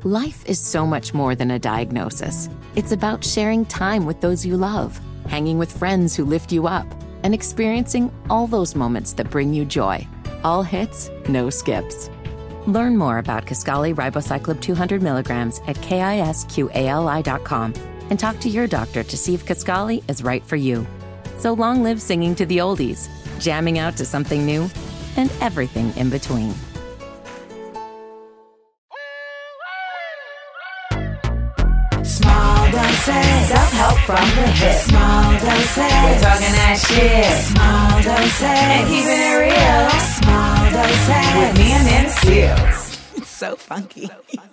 Life is so much more than a diagnosis. It's about sharing time with those you love, hanging with friends who lift you up, and experiencing all those moments that bring you joy. All hits, no skips. Learn more about Kisqali Ribociclib 200 milligrams at KISQALI.com and talk to your doctor to see if Kisqali is right for you. So long live singing to the oldies, jamming out to something new, and everything in between. Small doses. Self-help from the hip. Small doses. We're talking that shit. Small doses. And keeping it real. Small doses. With me and Nana Seals. It's so funky.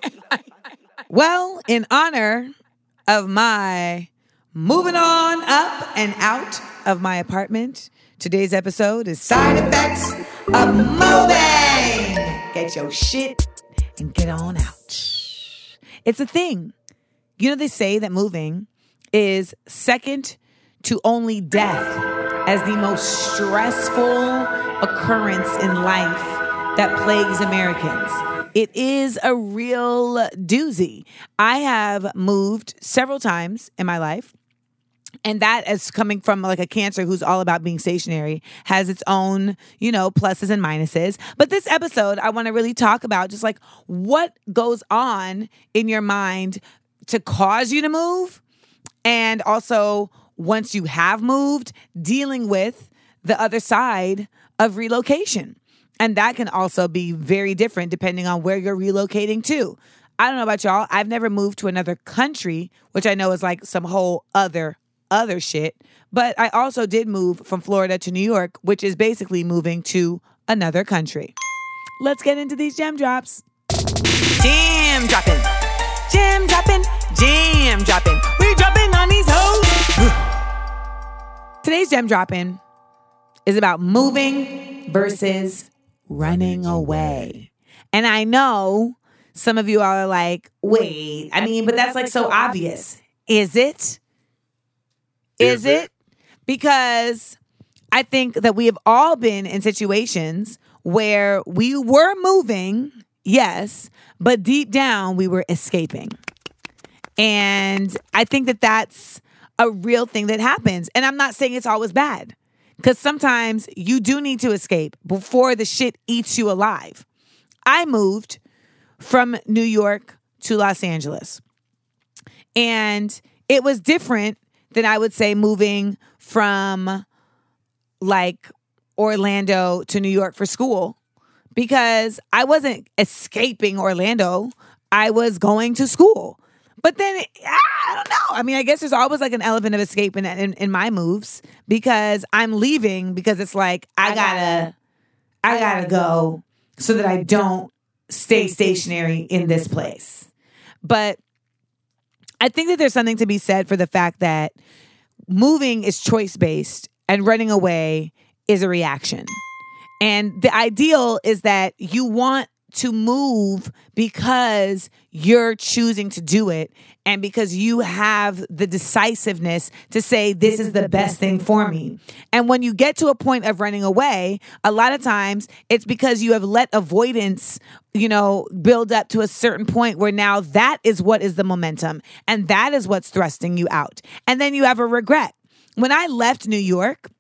Well, in honor of my moving on up and out of my apartment, today's episode is Side Effects of Moving. Get your shit and get on out. It's a thing. You know, they say that moving is second to only death as the most stressful occurrence in life that plagues Americans. It is a real doozy. I have moved several times in my life. And that is coming from like a cancer who's all about being stationary, has its own, pluses and minuses. But this episode, I want to really talk about just like what goes on in your mind to cause you to move. And also, once you have moved, dealing with the other side of relocation. And that can also be very different depending on where you're relocating to. I don't know about y'all. I've never moved to another country, which I know is like some whole other shit. But I also did move from Florida to New York, which is basically moving to another country. Let's get into these gem drops. Jam dropping. Jam dropping. Jam dropping. We dropping on these hoes. Today's gem dropping is about moving versus running away. And I know some of you are like, wait, but that's like so obvious. Is it? Is it? Because I think that we have all been in situations where we were moving, yes, but deep down we were escaping. And I think that that's a real thing that happens. And I'm not saying it's always bad, because sometimes you do need to escape before the shit eats you alive. I moved from New York to Los Angeles. And it was different than I would say moving from like Orlando to New York for school, because I wasn't escaping Orlando. I was going to school. But then, I don't know. I guess there's always like an element of escape in my moves, because I'm leaving because it's like, I gotta go so that I don't stay stationary in this place. But I think that there's something to be said for the fact that moving is choice-based and running away is a reaction. And the ideal is that you want to move because you're choosing to do it and because you have the decisiveness to say, this is the best thing for me. And when you get to a point of running away, a lot of times it's because you have let avoidance, build up to a certain point where now that is what is the momentum and that is what's thrusting you out. And then you have a regret. When I left New York,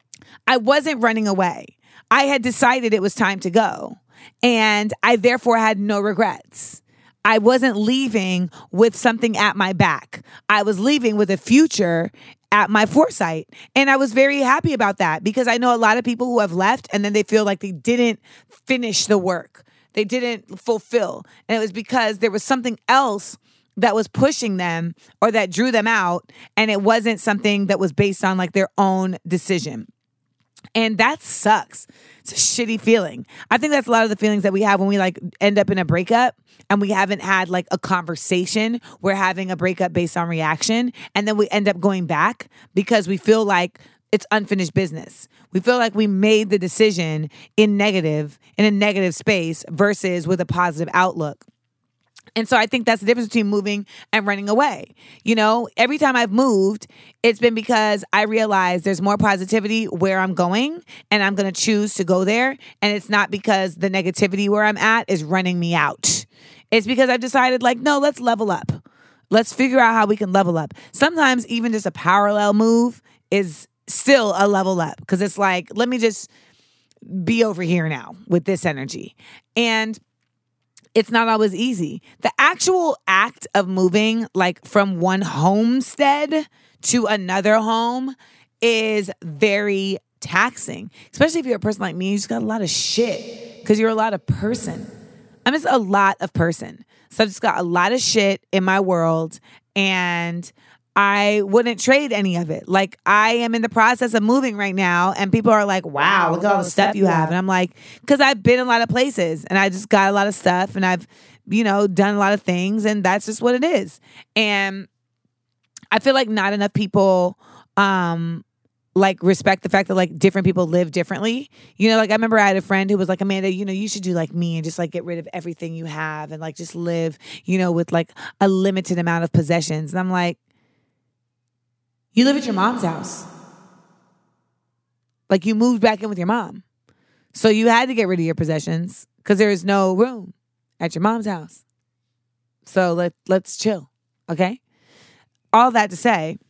I wasn't running away. I had decided it was time to go. And I therefore had no regrets. I wasn't leaving with something at my back. I was leaving with a future at my foresight. And I was very happy about that, because I know a lot of people who have left and then they feel like they didn't finish the work. They didn't fulfill. And it was because there was something else that was pushing them or that drew them out. And it wasn't something that was based on like their own decision. And that sucks. It's a shitty feeling. I think that's a lot of the feelings that we have when we like end up in a breakup and we haven't had like a conversation. We're having a breakup based on reaction. And then we end up going back because we feel like it's unfinished business. We feel like we made the decision in a negative space versus with a positive outlook. And so I think that's the difference between moving and running away. Every time I've moved, it's been because I realize there's more positivity where I'm going and I'm going to choose to go there. And it's not because the negativity where I'm at is running me out. It's because I've decided, like, no, let's level up. Let's figure out how we can level up. Sometimes even just a parallel move is still a level up because it's like, let me just be over here now with this energy. And it's not always easy. The actual act of moving, like from one homestead to another home, is very taxing, especially if you're a person like me. You just got a lot of shit because you're a lot of person. I'm just a lot of person. So I've just got a lot of shit in my world, and I wouldn't trade any of it. Like, I am in the process of moving right now, and people are like, wow, look at all the stuff you have. And I'm like, because I've been a lot of places, and I just got a lot of stuff, and I've, done a lot of things, and that's just what it is. And I feel like not enough people like respect the fact that like different people live differently. Like I remember I had a friend who was like, Amanda, you should do like me and just like get rid of everything you have and like just live, with like a limited amount of possessions. And I'm like, you live at your mom's house. Like, you moved back in with your mom. So you had to get rid of your possessions because there is no room at your mom's house. So let's chill. Okay. All that to say,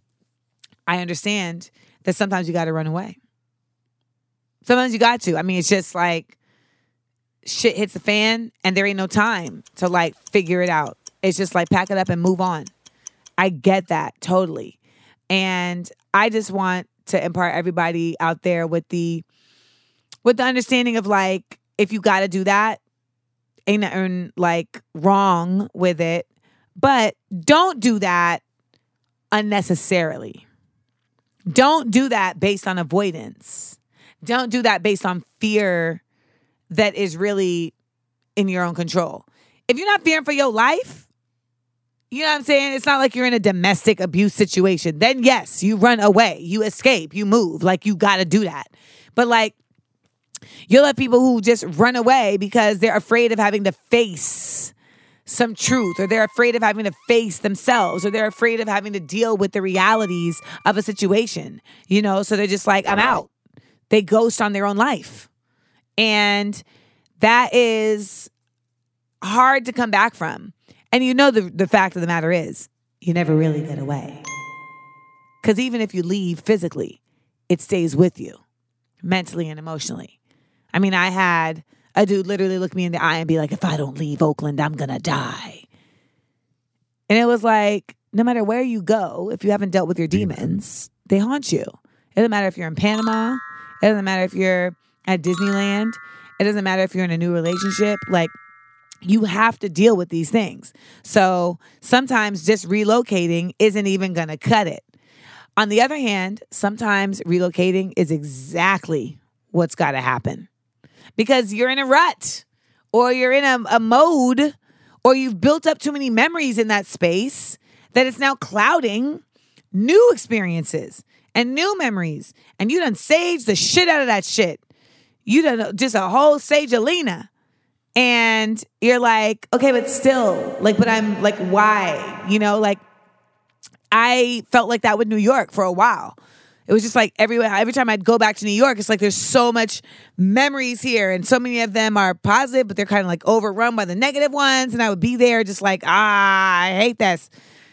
I understand that sometimes you got to run away. Sometimes you got to. I mean, it's just like shit hits the fan and there ain't no time to like figure it out. It's just like pack it up and move on. I get that totally. And I just want to impart everybody out there with the understanding of like, if you got to do that, ain't nothing like wrong with it, but don't do that unnecessarily. Don't do that based on avoidance. Don't do that based on fear that is really in your own control. If you're not fearing for your life, you know what I'm saying? It's not like you're in a domestic abuse situation. Then yes, you run away, you escape, you move. Like, you got to do that. But like, you'll have people who just run away because they're afraid of having to face some truth, or they're afraid of having to face themselves, or they're afraid of having to deal with the realities of a situation, so they're just like, I'm out. They ghost on their own life. And that is hard to come back from. And the fact of the matter is, you never really get away. Because even if you leave physically, it stays with you mentally and emotionally. I mean, I had a dude literally look me in the eye and be like, if I don't leave Oakland, I'm going to die. And it was like, no matter where you go, if you haven't dealt with your demons, they haunt you. It doesn't matter if you're in Panama. It doesn't matter if you're at Disneyland. It doesn't matter if you're in a new relationship. Like, you have to deal with these things. So sometimes just relocating isn't even going to cut it. On the other hand, sometimes relocating is exactly what's got to happen. Because you're in a rut, or you're in a mode, or you've built up too many memories in that space that it's now clouding new experiences and new memories. And you done saged the shit out of that shit. You done just a whole Sagelina. And you're like, okay, but still, like, but I'm like, why? Like, I felt like that with New York for a while. It was just like every time I'd go back to New York, it's like there's so much memories here, and so many of them are positive, but they're kind of like overrun by the negative ones. And I would be there just like, I hate this.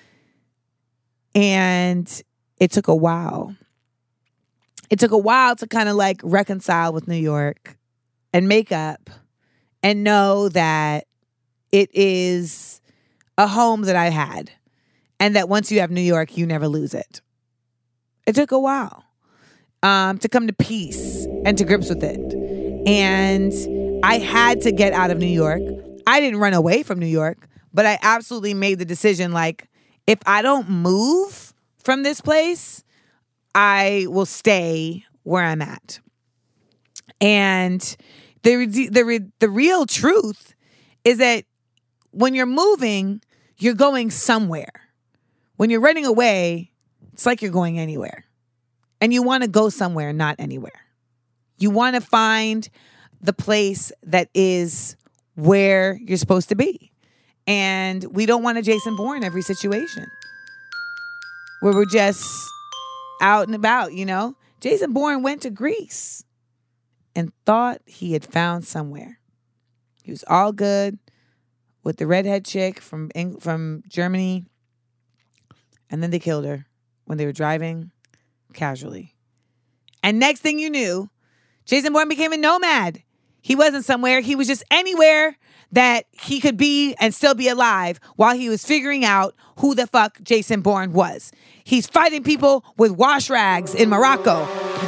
And it took a while. It took a while to kind of like reconcile with New York and make up and know that it is a home that I had, and that once you have New York, you never lose it. It took a while to come to peace and to grips with it. And I had to get out of New York. I didn't run away from New York, but I absolutely made the decision, like, if I don't move from this place, I will stay where I'm at. And the real truth is that when you're moving, you're going somewhere. When you're running away, it's like you're going anywhere. And you want to go somewhere, not anywhere. You want to find the place that is where you're supposed to be. And we don't want a Jason Bourne every situation where we're just out and about, Jason Bourne went to Greece and thought he had found somewhere. He was all good, with the redhead chick from Germany. And then they killed her when they were driving casually. And next thing you knew, Jason Bourne became a nomad. He wasn't somewhere. He was just anywhere that he could be and still be alive while he was figuring out who the fuck Jason Bourne was. He's fighting people with wash rags in Morocco.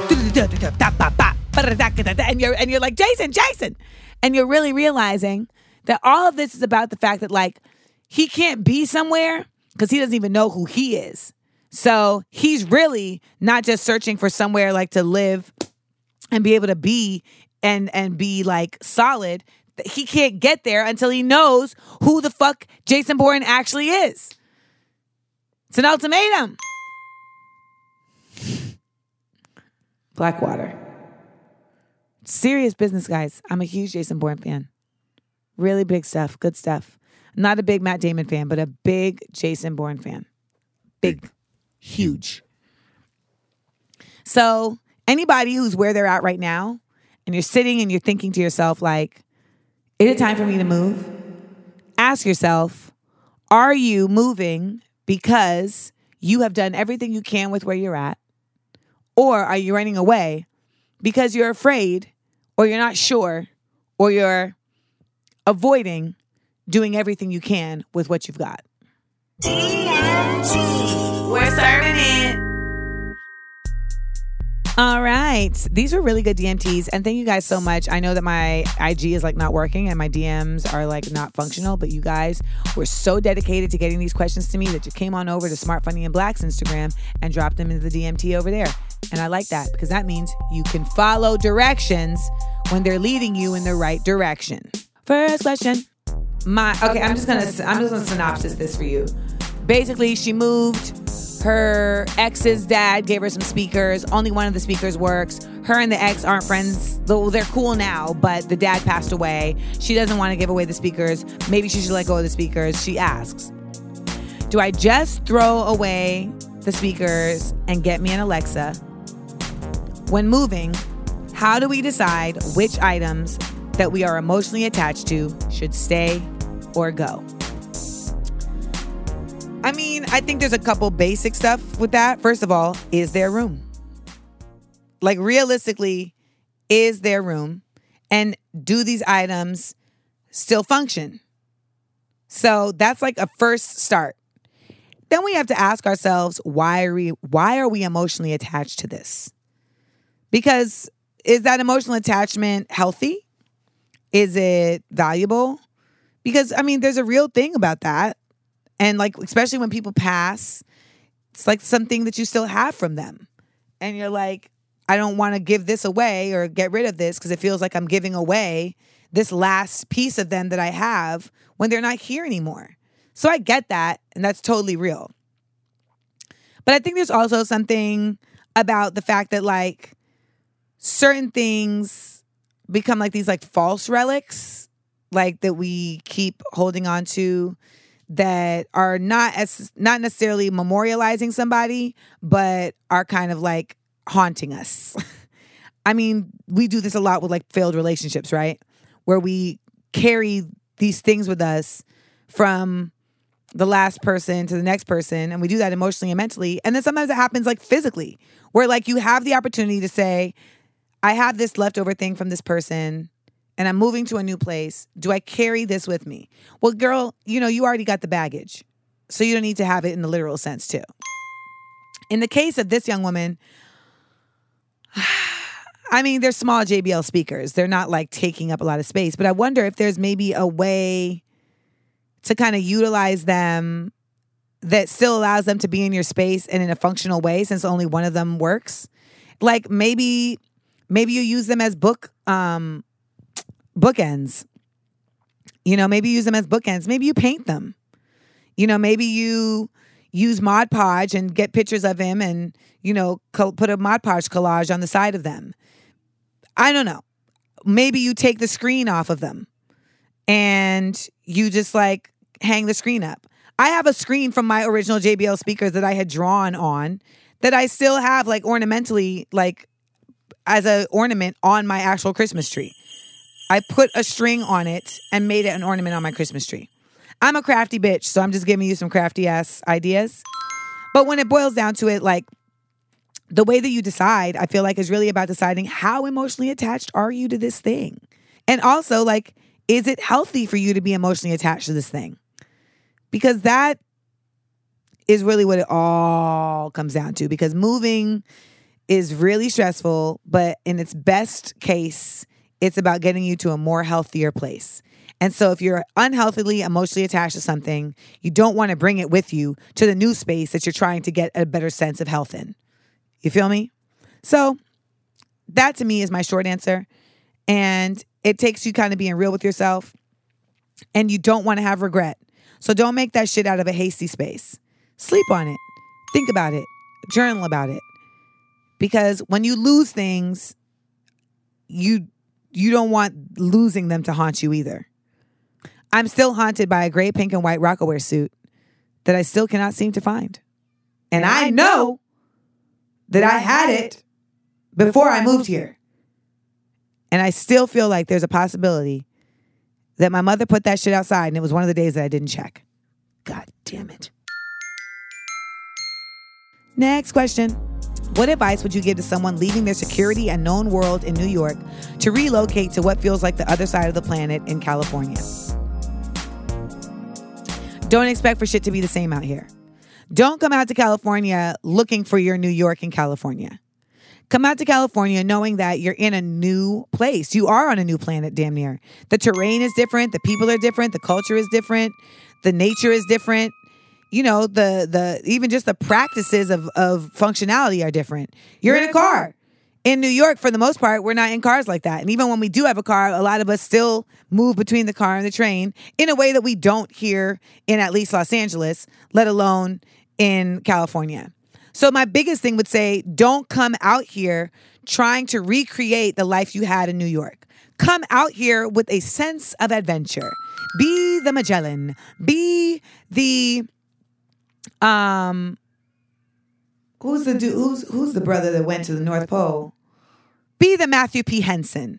And you're like, Jason. And you're really realizing that all of this is about the fact that, like, he can't be somewhere because he doesn't even know who he is. So he's really not just searching for somewhere like to live and be able to be and be like solid. He can't get there until he knows who the fuck Jason Bourne actually is. It's an ultimatum. Blackwater. Serious business, guys. I'm a huge Jason Bourne fan. Really big stuff. Good stuff. Not a big Matt Damon fan, but a big Jason Bourne fan. Big. Huge. So anybody who's where they're at right now, and you're sitting and you're thinking to yourself, like, is it time for me to move? Ask yourself, are you moving because you have done everything you can with where you're at? Or are you running away because you're afraid, or you're not sure, or you're avoiding doing everything you can with what you've got? DMT. We're serving it. All right. These were really good DMTs. And thank you guys so much. I know that my IG is like not working and my DMs are like not functional, but you guys were so dedicated to getting these questions to me that you came on over to Smart Funny and Black's Instagram and dropped them into the DMT over there. And I like that because that means you can follow directions when they're leading you in the right direction. First question. I'm just gonna synopsis this for you. Basically, she moved. Her ex's dad gave her some speakers. Only one of the speakers works. Her and the ex aren't friends. Though they're cool now, but the dad passed away. She doesn't want to give away the speakers. Maybe she should let go of the speakers. She asks, do I just throw away the speakers and get me an Alexa? When moving, how do we decide which items that we are emotionally attached to should stay or go? I mean, I think there's a couple basic stuff with that. First of all, is there room? Like, realistically, is there room? And do these items still function? So that's like a first start. Then we have to ask ourselves, why are we emotionally attached to this? Because is that emotional attachment healthy? Is it valuable? Because, I mean, there's a real thing about that. And like, especially when people pass, it's like something that you still have from them. And you're like, I don't want to give this away or get rid of this because it feels like I'm giving away this last piece of them that I have when they're not here anymore. So I get that. And that's totally real. But I think there's also something about the fact that like certain things become like these like false relics, like that we keep holding on to, that are not necessarily memorializing somebody, but are kind of like haunting us. I mean, we do this a lot with like failed relationships, right? Where we carry these things with us from the last person to the next person, and we do that emotionally and mentally. And then sometimes it happens like physically, where like you have the opportunity to say, I have this leftover thing from this person, and I'm moving to a new place. Do I carry this with me? Well, girl, you know, you already got the baggage. So you don't need to have it in the literal sense too. In the case of this young woman, I mean, they're small JBL speakers. They're not like taking up a lot of space. But I wonder if there's maybe a way to kind of utilize them that still allows them to be in your space and in a functional way, since only one of them works. Like maybe you use them as bookends. You know, maybe use them as bookends. Maybe you paint them. You know, maybe you use Mod Podge and get pictures of him and, you know, put a Mod Podge collage on the side of them. I don't know. Maybe you take the screen off of them and you just like hang the screen up. I have a screen from my original JBL speakers that I had drawn on that I still have like ornamentally, like as an ornament on my actual Christmas tree. I put a string on it and made it an ornament on my Christmas tree. I'm a crafty bitch, so I'm just giving you some crafty ass ideas. But when it boils down to it, like, the way that you decide, I feel like, is really about deciding how emotionally attached are you to this thing? And also, like, is it healthy for you to be emotionally attached to this thing? Because that is really what it all comes down to. Because moving is really stressful, but in its best case, it's about getting you to a more healthier place. And so if you're unhealthily emotionally attached to something, you don't want to bring it with you to the new space that you're trying to get a better sense of health in. You feel me? So that to me is my short answer. And it takes you kind of being real with yourself. And you don't want to have regret. So don't make that shit out of a hasty space. Sleep on it. Think about it. Journal about it. Because when you lose things, you don't want losing them to haunt you either. I'm still haunted by a gray, pink, and white Rocawear suit that I still cannot seem to find. And I know that I had it before I moved here. And I still feel like there's a possibility that my mother put that shit outside and it was one of the days that I didn't check. God damn it. Next question. What advice would you give to someone leaving their security and known world in New York to relocate to what feels like the other side of the planet in California? Don't expect for shit to be the same out here. Don't come out to California looking for your New York in California. Come out to California knowing that you're in a new place. You are on a new planet, damn near. The terrain is different. The people are different. The culture is different. The nature is different. You know, the even just the practices of functionality are different. You're in a car. In New York, for the most part, we're not in cars like that. And even when we do have a car, a lot of us still move between the car and the train in a way that we don't here in at least Los Angeles, let alone in California. So my biggest thing would say, don't come out here trying to recreate the life you had in New York. Come out here with a sense of adventure. Be the Magellan. Be the who's the brother that went to the North Pole? Be the Matthew P. Henson.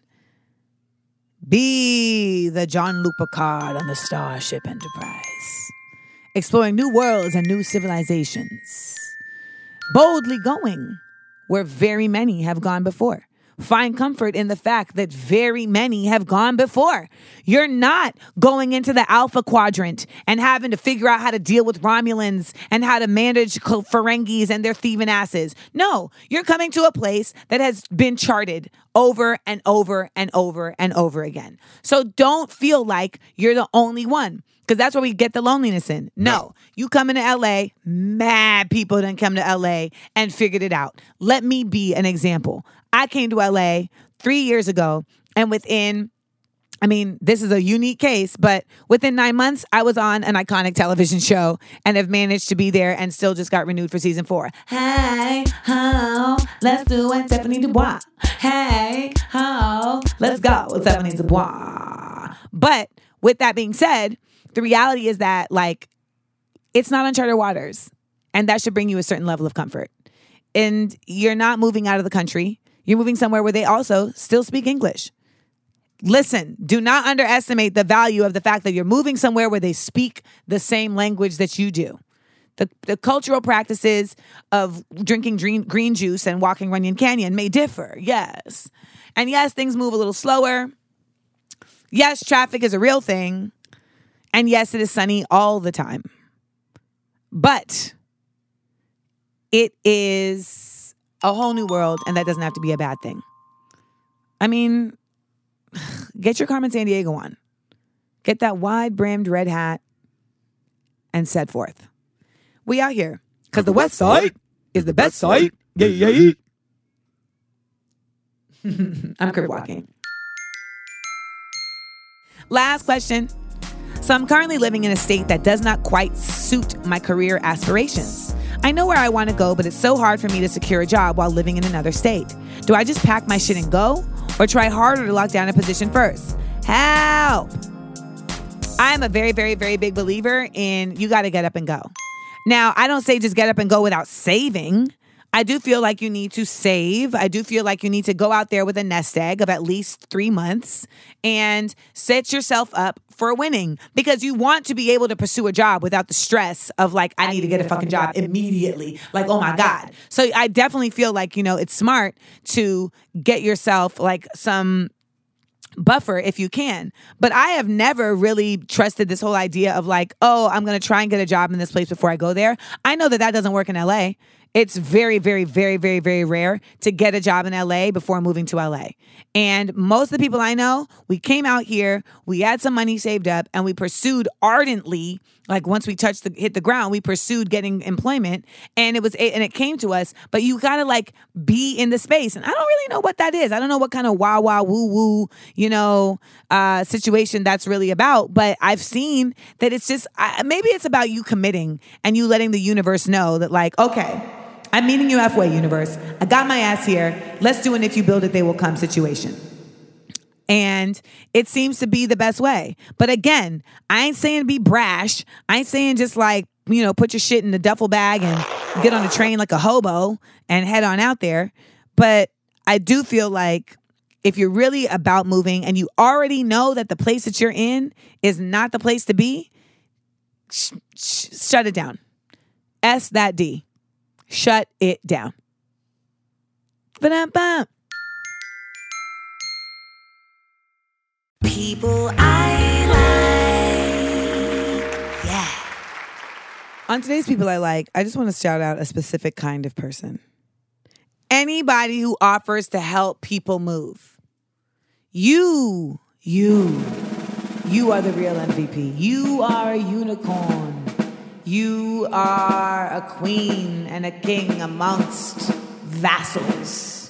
Be the Jean-Luc Picard on the Starship Enterprise. Exploring new worlds and new civilizations. Boldly going where very many have gone before. Find comfort in the fact that very many have gone before. You're not going into the Alpha Quadrant and having to figure out how to deal with Romulans and how to manage Ferengis and their thieving asses. No, you're coming to a place that has been charted over and over and over and over again. So don't feel like you're the only one. Because that's where we get the loneliness in. No, you come into LA, mad people done come to LA and figured it out. Let me be an example. I came to LA 3 years ago, and this is a unique case, but within 9 months, I was on an iconic television show and have managed to be there and still just got renewed for season 4. Hey, ho, let's do it, Stephanie Dubois. Hey, ho, let's go with Stephanie Dubois. But with that being said, the reality is that, like, it's not uncharted waters, and that should bring you a certain level of comfort. And you're not moving out of the country. You're moving somewhere where they also still speak English. Listen, do not underestimate the value of the fact that you're moving somewhere where they speak the same language that you do. The cultural practices of drinking green juice and walking Runyon Canyon may differ, yes. And yes, things move a little slower. Yes, traffic is a real thing. And yes, it is sunny all the time. But it is a whole new world, and that doesn't have to be a bad thing. I mean, get your Carmen Sandiego on. Get that wide-brimmed red hat and set forth. We out here. Because the West Side is the best side. Yeah. I'm crib walking. Last question. So I'm currently living in a state that does not quite suit my career aspirations. I know where I want to go, but it's so hard for me to secure a job while living in another state. Do I just pack my shit and go, or try harder to lock down a position first? Help! I'm a very, very, very big believer in you got to get up and go. Now, I don't say just get up and go without saving. I do feel like you need to save. I do feel like you need to go out there with a nest egg of at least 3 months and set yourself up for winning, because you want to be able to pursue a job without the stress of like, I need to get a fucking job immediately. Like, oh my God. So I definitely feel like, it's smart to get yourself like some buffer if you can. But I have never really trusted this whole idea of like, oh, I'm going to try and get a job in this place before I go there. I know that doesn't work in LA. It's very, very, very, very, very rare to get a job in LA before moving to LA. And most of the people I know, we came out here, we had some money saved up, and we pursued ardently. Like once we hit the ground, we pursued getting employment, and it came to us. But you gotta like be in the space, and I don't really know what that is. I don't know what kind of wah wah woo woo situation that's really about. But I've seen that it's just maybe it's about you committing and you letting the universe know that like, okay, I'm meeting you halfway, universe. I got my ass here. Let's do an if you build it, they will come situation. And it seems to be the best way. But again, I ain't saying be brash. I ain't saying just like, put your shit in the duffel bag and get on a train like a hobo and head on out there. But I do feel like if you're really about moving and you already know that the place that you're in is not the place to be, shut it down. S that D. Shut it down. Ba-dum-bum. People I like. Yeah. On today's People I Like, I just want to shout out a specific kind of person. Anybody who offers to help people move. You are the real MVP. You are a unicorn. You are a queen and a king amongst vassals.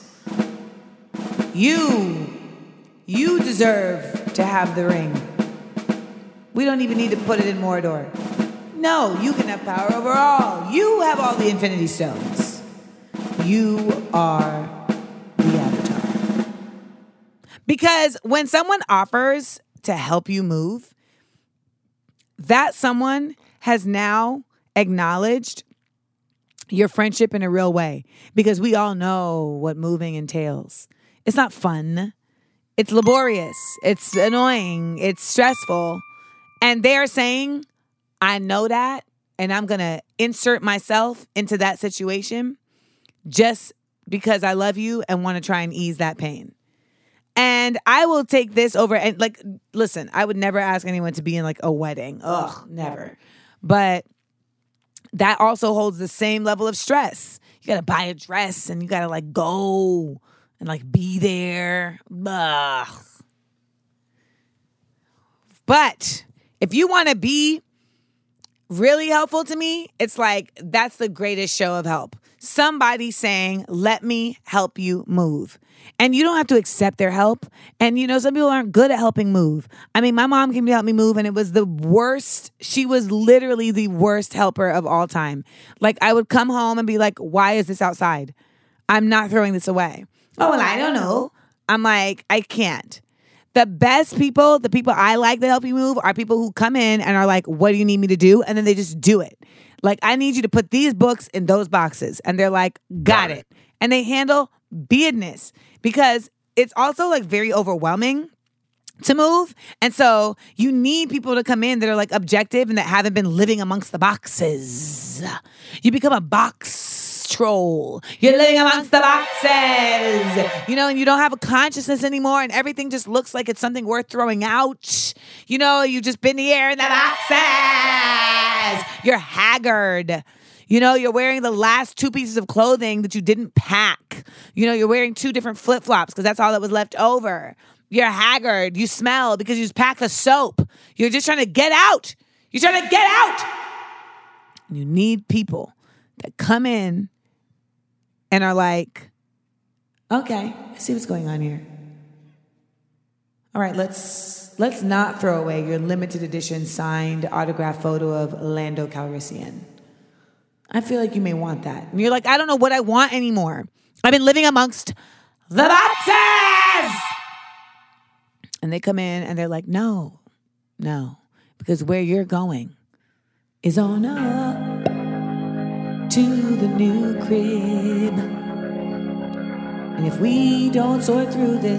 You deserve to have the ring. We don't even need to put it in Mordor. No, you can have power over all. You have all the Infinity Stones. You are the Avatar. Because when someone offers to help you move, that someone has now acknowledged your friendship in a real way, because we all know what moving entails. It's not fun. It's laborious. It's annoying. It's stressful. And they're saying, I know that, and I'm going to insert myself into that situation just because I love you and want to try and ease that pain. And I will take this over. And like, listen, I would never ask anyone to be in like a wedding. Ugh, never. But that also holds the same level of stress. You got to buy a dress and you got to like go and like be there. Ugh. But if you want to be really helpful to me, it's like that's the greatest show of help. Somebody saying, let me help you move. And you don't have to accept their help. And, some people aren't good at helping move. I mean, my mom came to help me move, and it was the worst. She was literally the worst helper of all time. Like, I would come home and be like, why is this outside? I'm not throwing this away. Oh, well, I don't know. I'm like, I can't. The best people, the people I like that help you move, are people who come in and are like, what do you need me to do? And then they just do it. Like, I need you to put these books in those boxes. And they're like, got it. And they handle business, because it's also like very overwhelming to move. And so you need people to come in that are like objective and that haven't been living amongst the boxes. You become a box troll. You're living amongst the boxes, and you don't have a consciousness anymore, and everything just looks like it's something worth throwing out. You've just been here in the boxes. You're haggard. You're wearing the last 2 pieces of clothing that you didn't pack. You're wearing 2 different flip-flops because that's all that was left over. You're haggard. You smell because you just packed the soap. You're just trying to get out. You're trying to get out. You need people that come in and are like, okay, I see what's going on here. All right, let's not throw away your limited edition signed autograph photo of Lando Calrissian. I feel like you may want that. And you're like, I don't know what I want anymore. I've been living amongst the boxes. And they come in and they're like, no, because where you're going is on up. to the new crib. And if we don't sort through this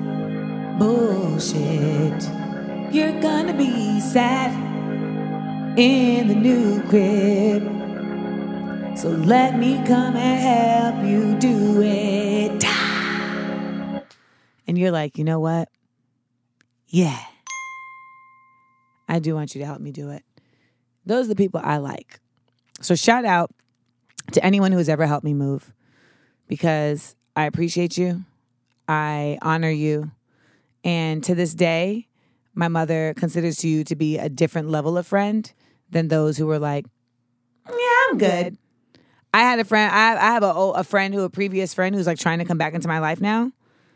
bullshit, you're gonna be sad in the new crib. So let me come and help you do it. And you're like, you know what? Yeah. I do want you to help me do it. Those are the people I like. So shout out to anyone who has ever helped me move, because I appreciate you. I honor you. And to this day, my mother considers you to be a different level of friend than those who were like, yeah, I'm good. I had a friend, I have a friend a previous friend who's like trying to come back into my life now.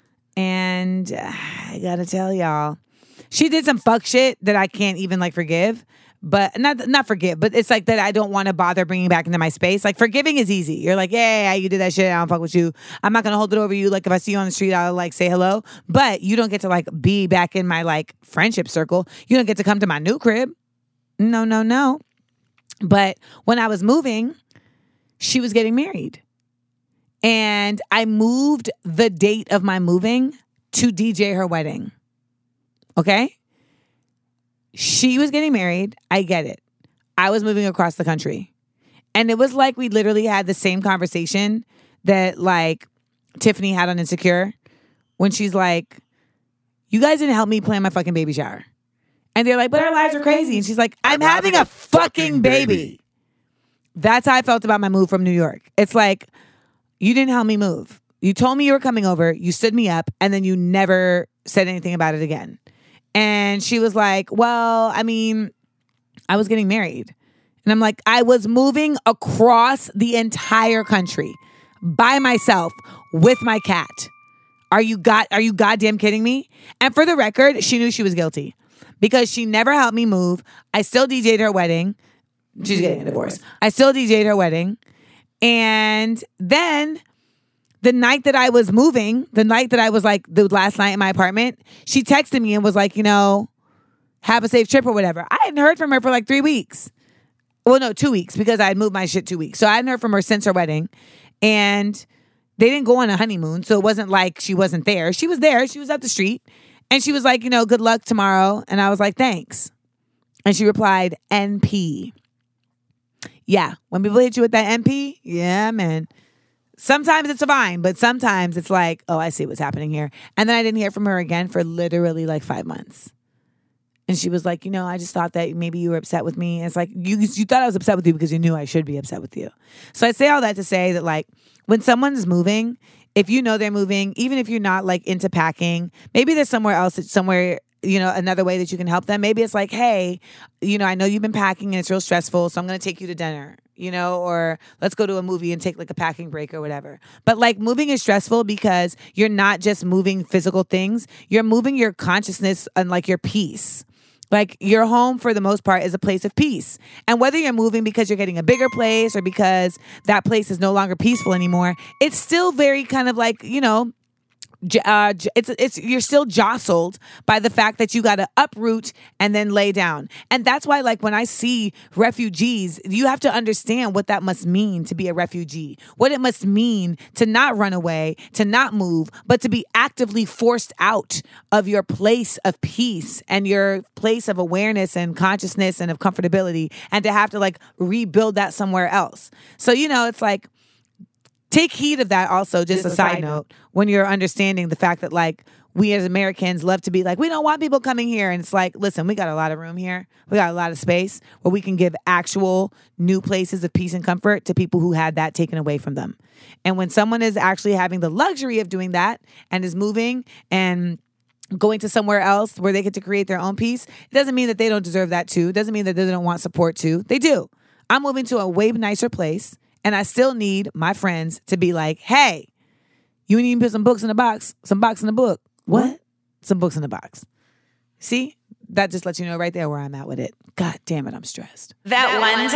And I gotta tell y'all, she did some fuck shit that I can't even like forgive. But not forgive, but it's like that I don't want to bother bringing back into my space. Like forgiving is easy. You're like, yeah, you did that shit. I don't fuck with you. I'm not going to hold it over you. Like if I see you on the street, I'll like say hello. But you don't get to like be back in my like friendship circle. You don't get to come to my new crib. No. But when I was moving, she was getting married. And I moved the date of my moving to DJ her wedding. Okay? She was getting married. I get it. I was moving across the country. And it was like we literally had the same conversation that like Tiffany had on Insecure when she's like, you guys didn't help me plan my fucking baby shower. And they're like, but our lives are crazy. And she's like, I'm having a fucking baby. That's how I felt about my move from New York. It's like, you didn't help me move. You told me you were coming over. You stood me up. And then you never said anything about it again. And she was like, well, I mean, I was getting married. And I'm like, I was moving across the entire country by myself with my cat. Are you goddamn kidding me? And for the record, she knew she was guilty because she never helped me move. I still DJ'd her wedding. She's getting a divorce. I still DJ'd her wedding. And then the night that I was moving, the night that I was like the last night in my apartment, she texted me and was like, you know, have a safe trip or whatever. I hadn't heard from her for like 3 weeks. Well, no, 2 weeks because I had moved my shit 2 weeks. So I hadn't heard from her since her wedding. And they didn't go on a honeymoon. So it wasn't like she wasn't there. She was there. She was up the street. And she was like, you know, good luck tomorrow. And I was like, thanks. And she replied, NP. Yeah. When people hit you with that NP, yeah, man. Sometimes it's fine, but sometimes it's like, oh, I see what's happening here. And then I didn't hear from her again for literally like 5 months. And she was like, you know, I just thought that maybe you were upset with me. And it's like, you thought I was upset with you because you knew I should be upset with you. So I say all that to say that like when someone's moving, if you know they're moving, even if you're not like into packing, maybe there's somewhere, you know, another way that you can help them. Maybe it's like, hey, you know, I know you've been packing and it's real stressful, so I'm going to take you to dinner, you know, or let's go to a movie and take like a packing break or whatever. But like moving is stressful because you're not just moving physical things, you're moving your consciousness and like your peace. Like your home for the most part is a place of peace. And whether you're moving because you're getting a bigger place or because that place is no longer peaceful anymore, it's still very kind of like, you know, you're still jostled by the fact that you got to uproot and then lay down. And that's why, like, when I see refugees, you have to understand what that must mean to be a refugee, what it must mean to not run away, to not move, but to be actively forced out of your place of peace and your place of awareness and consciousness and of comfortability, and to have to like rebuild that somewhere else. So, you know, it's like, take heed of that also, just a side note, when you're understanding the fact that like we as Americans love to be like, we don't want people coming here. And it's like, listen, we got a lot of room here. We got a lot of space where we can give actual new places of peace and comfort to people who had that taken away from them. And when someone is actually having the luxury of doing that and is moving and going to somewhere else where they get to create their own peace, it doesn't mean that they don't deserve that too. It doesn't mean that they don't want support too. They do. I'm moving to a way nicer place. And I still need my friends to be like, hey, you need to put some books in the box, some box in the book. What? Some books in the box. See? That just lets you know right there where I'm at with it. God damn it, I'm stressed. That one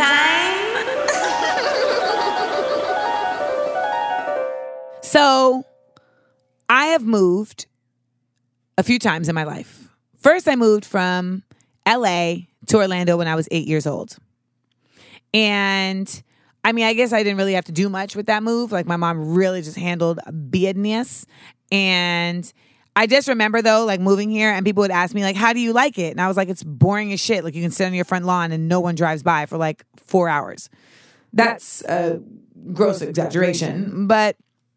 time. So I have moved a few times in my life. First, I moved from LA to Orlando when I was 8 years old. And I mean, I guess I didn't really have to do much with that move. Like, my mom really just handled business. And I just remember, though, like, moving here, and people would ask me, like, how do you like it? And I was like, it's boring as shit. Like, you can sit on your front lawn and no one drives by for, like, 4 hours. That's a gross exaggeration. But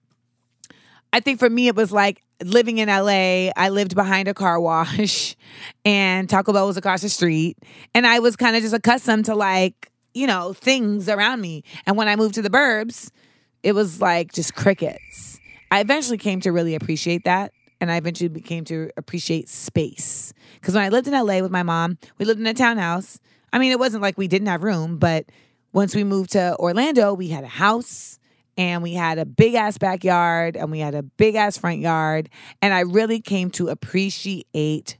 I think for me, it was like living in LA. I lived behind a car wash, and Taco Bell was across the street. And I was kind of just accustomed to, like, you know, things around me. And when I moved to the burbs, it was like just crickets. I eventually came to really appreciate that. And I eventually came to appreciate space. Because when I lived in LA with my mom, we lived in a townhouse. I mean, it wasn't like we didn't have room, but once we moved to Orlando, we had a house and we had a big ass backyard and we had a big ass front yard. And I really came to appreciate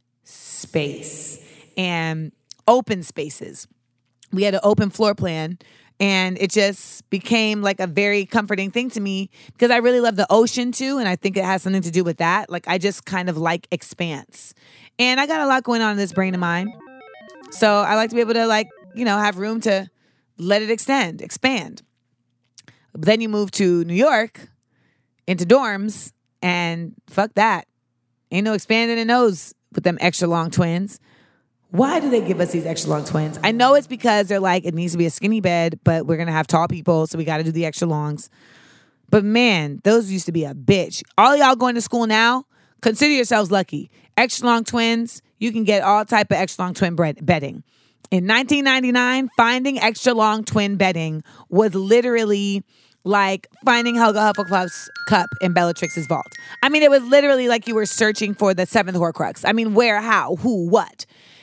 space and open spaces. We had an open floor plan, and it just became like a very comforting thing to me because I really love the ocean too. And I think it has something to do with that. Like, I just kind of like expanse, and I got a lot going on in this brain of mine. So I like to be able to, like, you know, have room to let it expand. But then you move to New York into dorms, and fuck that. Ain't no expanding in those with them extra long twins. Why do they give us these extra long twins? I know it's because they're like, it needs to be a skinny bed, but we're going to have tall people, so we got to do the extra longs. But man, those used to be a bitch. All y'all going to school now, consider yourselves lucky. Extra long twins, you can get all type of extra long twin bedding. In 1999, finding extra long twin bedding was literally like finding Helga Hufflepuff's cup in Bellatrix's vault. I mean, it was literally like you were searching for the seventh Horcrux. I mean, where, how, who, what?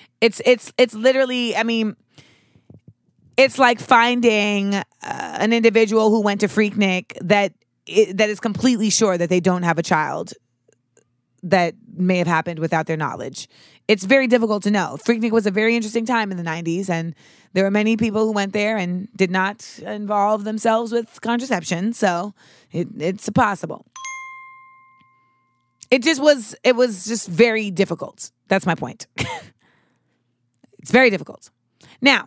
It's literally, I mean, it's like finding an individual who went to Freaknik that is completely sure that they don't have a child that may have happened without their knowledge. It's very difficult to know. Freaknik was a very interesting time in the 90s, and there were many people who went there and did not involve themselves with contraception, so it's possible. It was just very difficult. That's my point. It's very difficult. Now,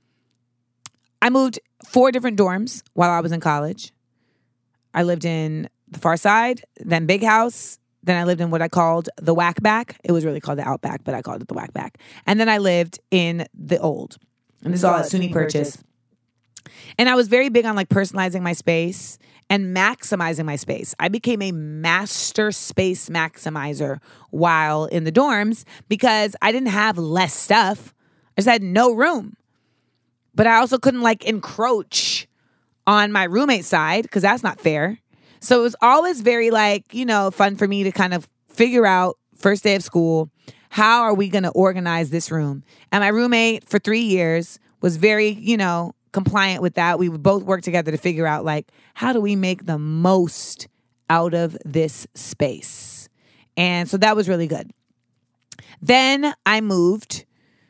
I moved 4 different dorms while I was in college. I lived in the Far Side, then Big House. Then I lived in what I called the Whackback. It was really called the Outback, but I called it the Whackback. And then I lived in the Old. And this is all at SUNY Purchase. And I was very big on, like, personalizing my space and maximizing my space. I became a master space maximizer while in the dorms because I didn't have less stuff. I just had no room. But I also couldn't, like, encroach on my roommate side because that's not fair. So it was always very, like, you know, fun for me to kind of figure out first day of school, how are we going to organize this room? And my roommate for 3 years was very, you know, compliant with that. We would both work together to figure out, like, how do we make the most out of this space? And so that was really good. Then I moved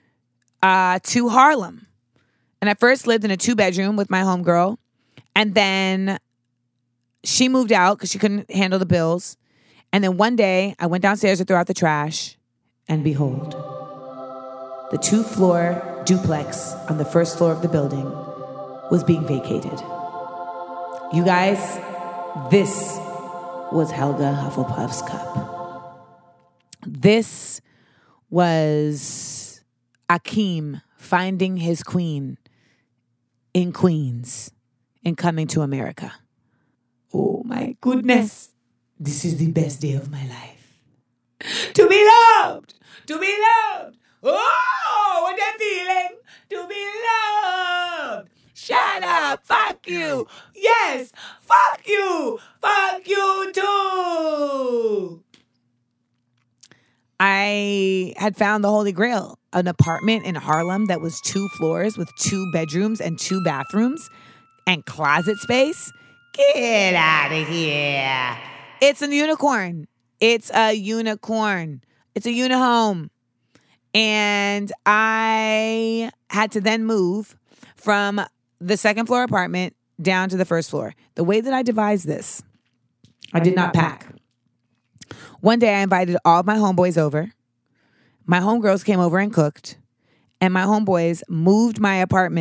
to Harlem. And I first lived in a 2-bedroom with my homegirl. And then she moved out because she couldn't handle the bills. And then one day I went downstairs to throw out the trash. And behold, the 2-floor duplex on the first floor of the building was being vacated. You guys, this was Helga Hufflepuff's cup. This was Akeem finding his queen in Queens and coming to America. Oh my goodness. This is the best day of my life. To be loved! To be loved! Oh, what a feeling! To be loved! Shut up! Fuck you! Yes! Fuck you! Fuck you too! I had found the Holy Grail, an apartment in Harlem that was 2 floors with 2 bedrooms and 2 bathrooms and closet space. Get out of here. It's a unicorn. It's a unicorn. It's a unihome. And I had to then move from the 2nd floor apartment down to the 1st floor. The way that I devised this, I did not pack. One day I invited all of my homeboys over. My homegirls came over and cooked. And my homeboys moved my apartment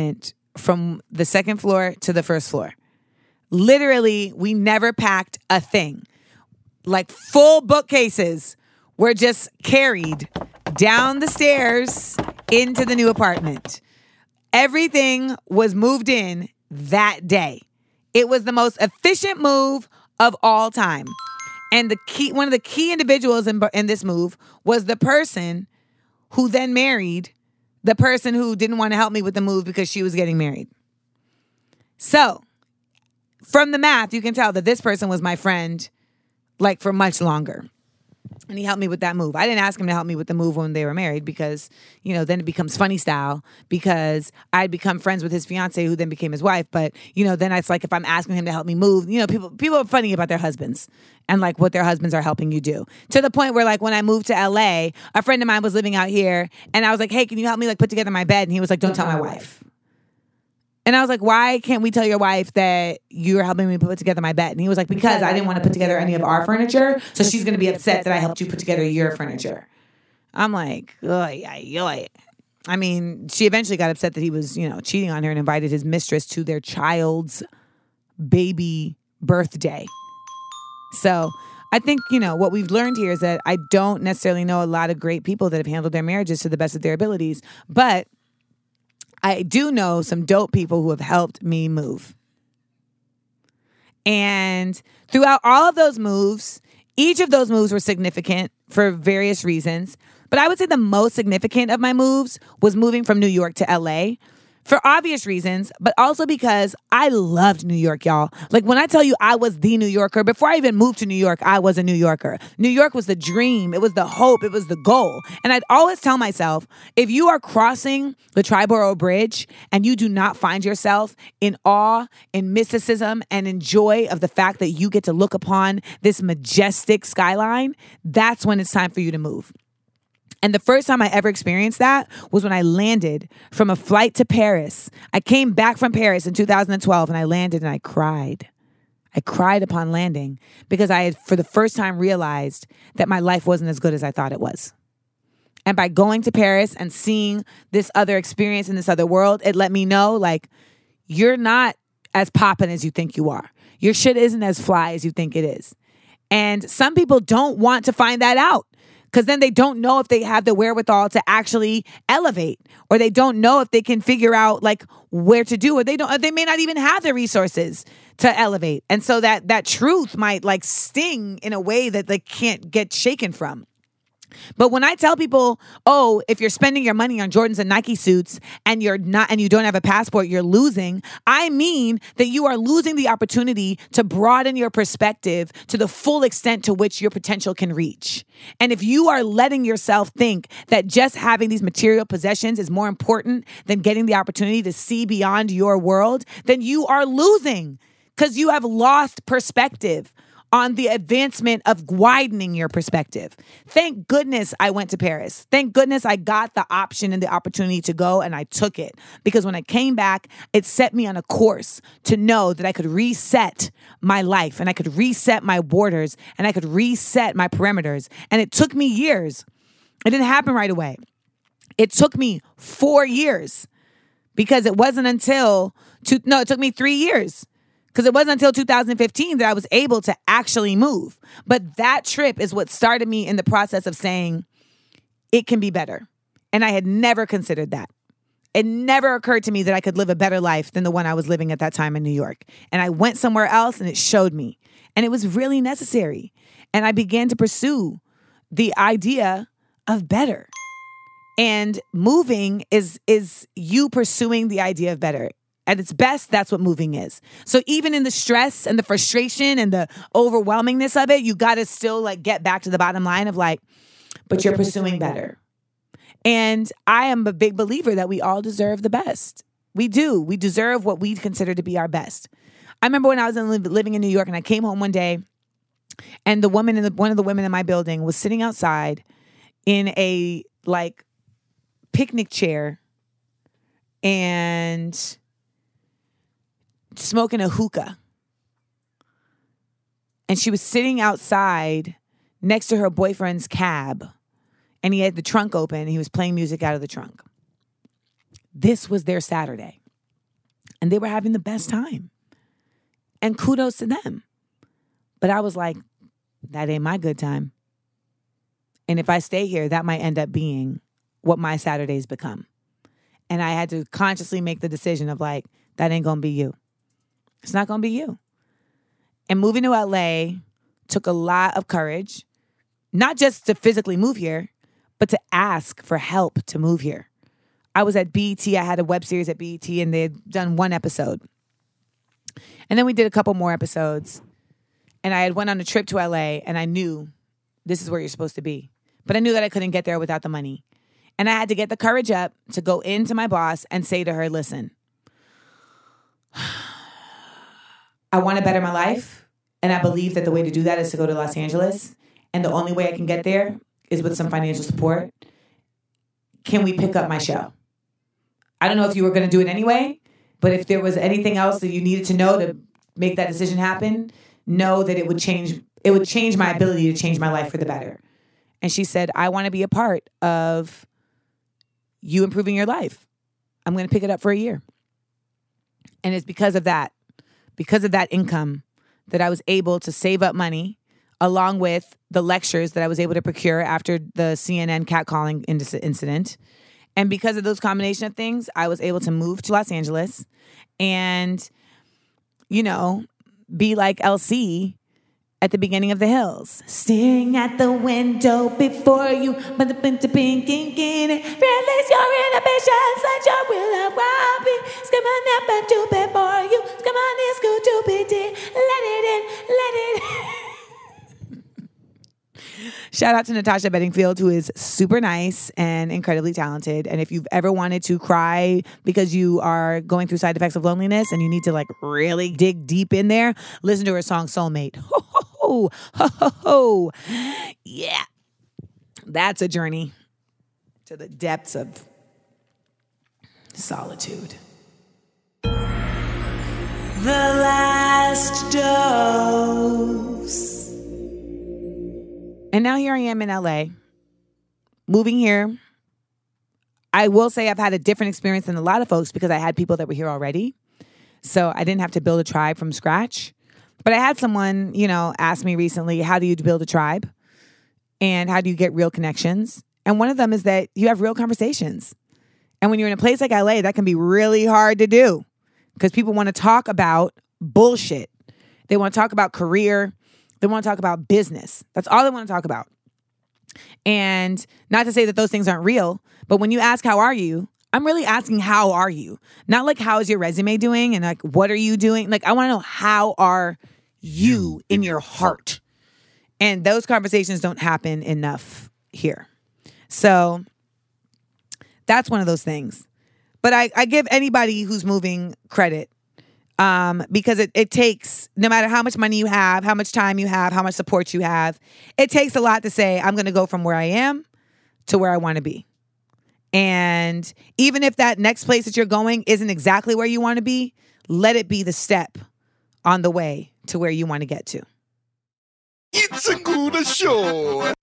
from the second floor to the first floor. Literally, we never packed a thing. Like full bookcases were just carried down the stairs into the new apartment. Everything was moved in that day. It was the most efficient move of all time. And one of the key individuals in this move was the person who then married the person who didn't want to help me with the move because she was getting married. So, from the math, you can tell that this person was my friend, like, for much longer. And he helped me with that move. I didn't ask him to help me with the move when they were married because, then it becomes funny style because I'd become friends with his fiance who then became his wife. But, then it's like if I'm asking him to help me move, people are funny about their husbands and like what their husbands are helping you do. To the point where like when I moved to LA, a friend of mine was living out here and I was like, hey, can you help me like put together my bed? And he was like, don't tell my wife. And I was like, why can't we tell your wife that you're helping me put together my bed? And he was like, because I didn't want to put together any of our furniture, so she's going to be upset that I helped you put together your furniture. I'm like, oy. I mean, she eventually got upset that he was, cheating on her and invited his mistress to their child's baby birthday. So I think, what we've learned here is that I don't necessarily know a lot of great people that have handled their marriages to the best of their abilities, but I do know some dope people who have helped me move. And throughout all of those moves, each of those moves were significant for various reasons. But I would say the most significant of my moves was moving from New York to LA. For obvious reasons, but also because I loved New York, y'all. Like when I tell you I was the New Yorker, before I even moved to New York, I was a New Yorker. New York was the dream. It was the hope. It was the goal. And I'd always tell myself, if you are crossing the Triborough Bridge and you do not find yourself in awe, in mysticism, and in joy of the fact that you get to look upon this majestic skyline, that's when it's time for you to move. And the first time I ever experienced that was when I landed from a flight to Paris. I came back from Paris in 2012 and I landed and I cried. I cried upon landing because I had for the first time realized that my life wasn't as good as I thought it was. And by going to Paris and seeing this other experience in this other world, it let me know, like, you're not as poppin' as you think you are. Your shit isn't as fly as you think it is. And some people don't want to find that out, because then they don't know if they have the wherewithal to actually elevate, or they don't know if they can figure out like where to do it. They may not even have the resources to elevate. And so that truth might like sting in a way that they can't get shaken from. But when I tell people, oh, if you're spending your money on Jordans and Nike suits and you don't have a passport, you're losing, I mean that you are losing the opportunity to broaden your perspective to the full extent to which your potential can reach. And if you are letting yourself think that just having these material possessions is more important than getting the opportunity to see beyond your world, then you are losing, because you have lost perspective on the advancement of widening your perspective. Thank goodness I went to Paris. Thank goodness I got the option and the opportunity to go, and I took it. Because when I came back, it set me on a course to know that I could reset my life, and I could reset my borders, and I could reset my perimeters. And it took me years. It didn't happen right away. It took me 4 years, because it wasn't until, it took me 3 years. Because it wasn't until 2015 that I was able to actually move. But that trip is what started me in the process of saying, it can be better. And I had never considered that. It never occurred to me that I could live a better life than the one I was living at that time in New York. And I went somewhere else and it showed me. And it was really necessary. And I began to pursue the idea of better. And moving is you pursuing the idea of better. At its best, that's what moving is. So even in the stress and the frustration and the overwhelmingness of it, you got to still like get back to the bottom line of like, but you're pursuing better. And I am a big believer that we all deserve the best. We do. We deserve what we consider to be our best. I remember when I was living in New York and I came home one day and one of the women in my building was sitting outside in a like picnic chair and smoking a hookah. And she was sitting outside next to her boyfriend's cab, and he had the trunk open and he was playing music out of the trunk. This was their Saturday. and they were having the best time. And kudos to them. But I was like, that ain't my good time. And if I stay here, that might end up being what my Saturdays become. And I had to consciously make the decision of like, that ain't going to be you. It's not going to be you. And moving to LA took a lot of courage, not just to physically move here, but to ask for help to move here. I was at BET. I had a web series at BET, and they had done one episode. And then we did a couple more episodes. And I had went on a trip to LA, and I knew this is where you're supposed to be. But I knew that I couldn't get there without the money. And I had to get the courage up to go into my boss and say to her, listen, I want to better my life. And I believe that the way to do that is to go to Los Angeles. And the only way I can get there is with some financial support. Can we pick up my show? I don't know if you were going to do it anyway, but if there was anything else that you needed to know to make that decision happen, know that it would change my ability to change my life for the better. And she said, I want to be a part of you improving your life. I'm going to pick it up for a year. And it's because of that income that I was able to save up money along with the lectures that I was able to procure after the CNN catcalling incident. And because of those combination of things, I was able to move to Los Angeles and, be like LC at the beginning of The Hills. Staring at the window before you, but the pinking in it. Release your inhibitions, let your will around me. Scream on up and do before you. Scream on this good to be did. Let it in. Shout out to Natasha Bedingfield, who is super nice and incredibly talented. And if you've ever wanted to cry because you are going through side effects of loneliness and you need to really dig deep in there, listen to her song Soulmate. Ho, ho, ho, ho, ho, ho. Yeah. That's a journey to the depths of solitude. The last dose. And now here I am in LA, moving here. I will say I've had a different experience than a lot of folks because I had people that were here already. So I didn't have to build a tribe from scratch. But I had someone, ask me recently, how do you build a tribe? And how do you get real connections? And one of them is that you have real conversations. And when you're in a place like LA, that can be really hard to do because people want to talk about bullshit. They want to talk about career. They want to talk about business. That's all they want to talk about. And not to say that those things aren't real, but when you ask, how are you? I'm really asking, how are you? Not like, how is your resume doing? And what are you doing? I want to know, how are you in your heart? And those conversations don't happen enough here. So that's one of those things. But I give anybody who's moving credit. Because it takes, no matter how much money you have, how much time you have, how much support you have, it takes a lot to say, I'm going to go from where I am to where I want to be. And even if that next place that you're going isn't exactly where you want to be, let it be the step on the way to where you want to get to. It's a good show.